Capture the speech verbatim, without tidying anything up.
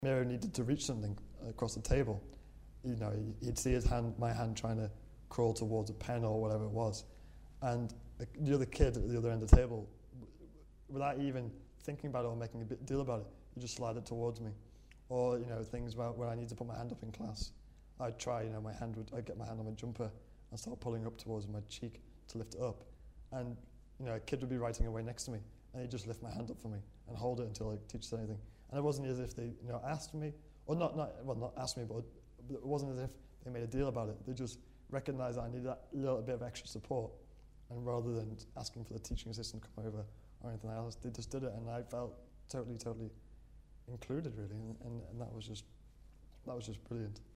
Miro needed to reach something across the table. You know, he'd see his hand, my hand trying to crawl towards a pen or whatever it was. And the other kid at the other end of the table, without even thinking about it or making a big deal about it, he'd just slide it towards me. Or, you know, things about when I need to put my hand up in class. I'd try, you know, my hand would, I'd get my hand on my jumper and start pulling up towards my cheek to lift it up. And, you know, a kid would be writing away next to me, and he'd just lift my hand up for me and hold it until the teacher said anything. And it wasn't as if they, you know, asked me, or not, not well, not asked me, but it wasn't as if they made a deal about it. They just recognised that I needed that little bit of extra support, and rather than asking for the teaching assistant to come over or anything else, they just did it, and I felt totally, totally included, really, and, and, and that was just, that was just brilliant.